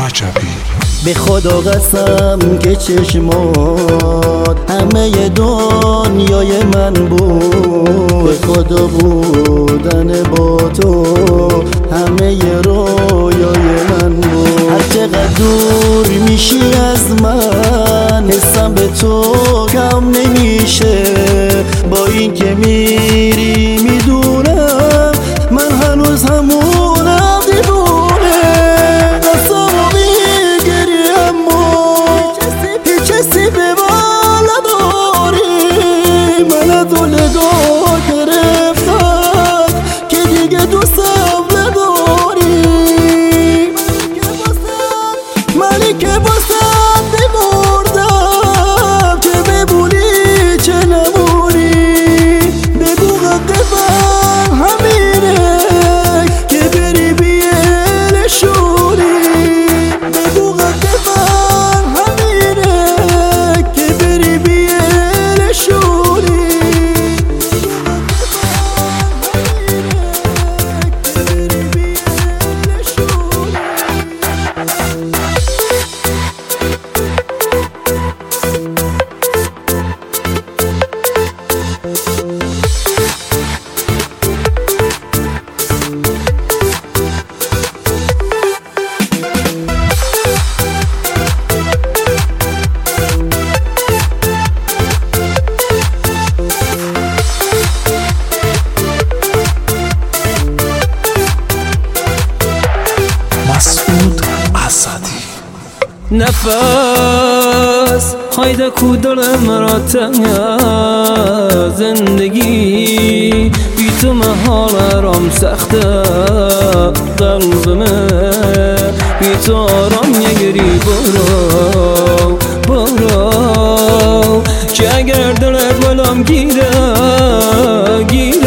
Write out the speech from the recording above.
رجبی. به خدا قسم که چشمات همه دنیای من بود، به خدا بودن با تو همه رویای من بود. هر چقدر دور میشی از من حسم به تو کم نمیشه، با این که میری میدونم من هنوز همونم دیوونه. قسمو میگیری اما هیچ کسی به من نداری، من از تو نگاه گرفتم که دیگه دوستم نداری. منی که واسم بمردم که بمونی چه نمونی، بگو حق من همینه که بری بیلشونی، بگو حق من همینه که بری بیلشونی. مسعود اسدی. نفس هایده کو دلم را تنگ، زندگی بی تو محال رام سخته، قلبمه بی تو آرام نگری. برو برو که اگر دلت ولم گیره